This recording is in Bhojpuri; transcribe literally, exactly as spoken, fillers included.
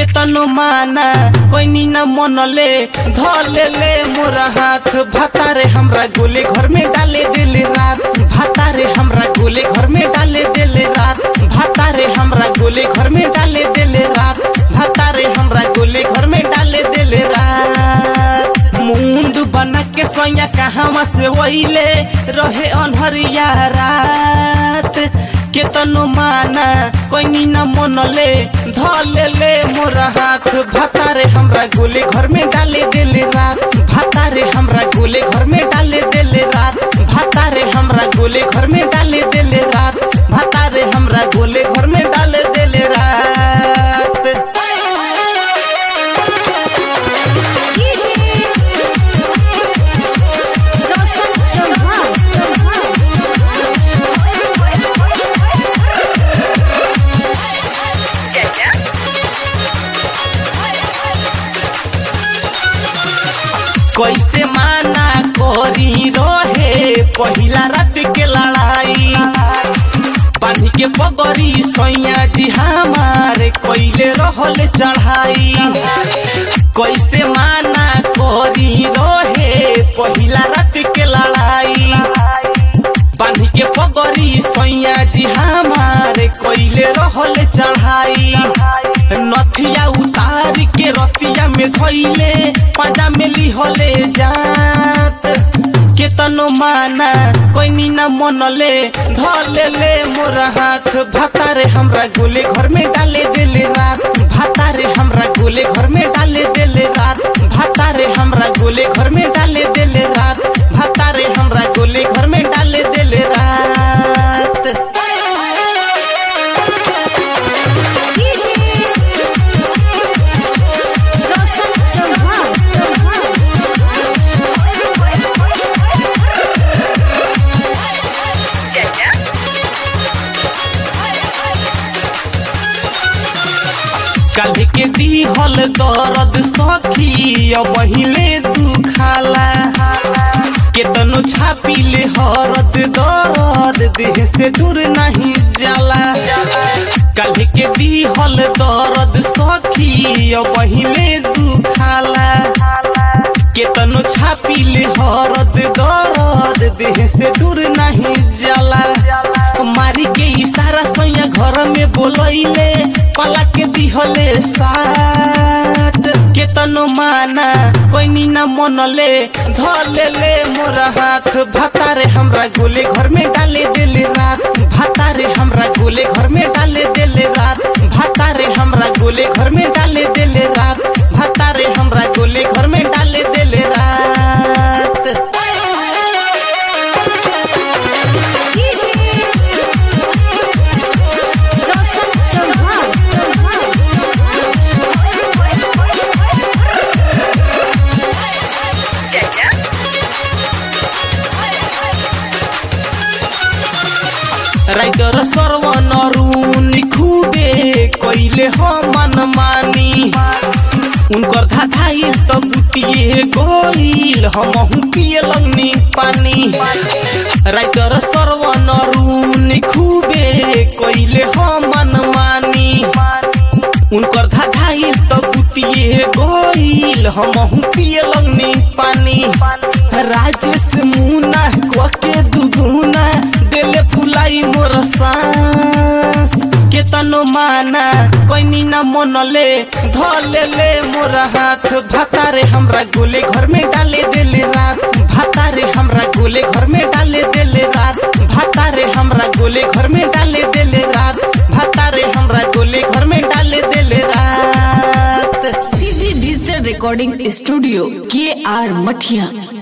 केतनो माना कोई न मनले धले ले मोरा हाथ भातारे हमरा गोले घर में डाले दिले रात भातारे हमरा गोले घर में डाले दिले रात भातारे हमरा गोले घर में डाले दिले रात भातारे हमरा गोले घर में डाले दिले रात मुंड बना के सोया कहां से वइले रहे अनहरिया रात केतनो माना कोई न मनले धले ले मोरा हाथ भातारे हमरा गोले घर में डाले दिले रात भातारे हमरा गोले घर में डाले दिले रात भातारे हमरा गोले घर में डाले दिले रात भातारे हमरा गोले घर में डाले दिले रात। कैसे माना करी रहे पहिला रात के लड़ाई पानी के पगड़ी सैया जी हमारे कोइले रहल चढ़ाई कैसे माना करी रहे पहिला रात के लड़ाई पानी के पगड़ी सैया जी हमारे कोइले रहल चढ़ाई नथिया उतार के रतिया में धइले पाजा में लिहले जात केतनो माना कोई न मनले धले ले मोरा हाथ भातारे हमरा गोले घर में डाले दिले रात भातारे हमरा गोले घर में डाले दिले रात भातारे हमरा गोले घर में डाले दिले रात भातारे हमरा गोले घर में डाले दिले रात। काल्हे के दिहल दर्द सखी अब हिले तू खाला केतनो छापीले हरद दर्द देह से दूर नहीं जाला काल्हे के दिहल दर्द सखी अब हिले तू खाला केतनो छापीले हरद दर्द देह से दूर नहीं जाला मारी के इशारा सैया घर में बोलैले पला के दिहले साथ केतनो माना कोई न मनले धले ले मोरा हाथ भातारे हमरा गोले घर में डाले दिले रात भातारे हमरा गोले घर में डाले दिले रात भातारे हमरा गोले घर में डाले दिले रात भातारे हमरा गोले घर में डाले दिले रात। राइटर सरवन अरुण खूबे कोइले हमन मानी उनकर धाधाइल त बुतिए गोइल हमहु पिए लगनी पानी राइटर सरवन अरुण खूबे कोइले हमन मानी उनकर धाधाइल त बुतिए गोइल हमहु पिए लगनी पानी राजेश मुना कोके दुगुना देले फुलाई मोर सांस केतनो माना कोई न मनले धले ले मोरा हाथ भातारे हमरा गोले घर में डाले दिले रात भातारे हमरा गोले घर में डाले दिले रात भातारे हमरा गोले घर में डाले दिले रात भातारे हमरा गोले घर में डाले दिले रात। सीधी डिजिटल रिकॉर्डिंग स्टूडियो के आर मठिया।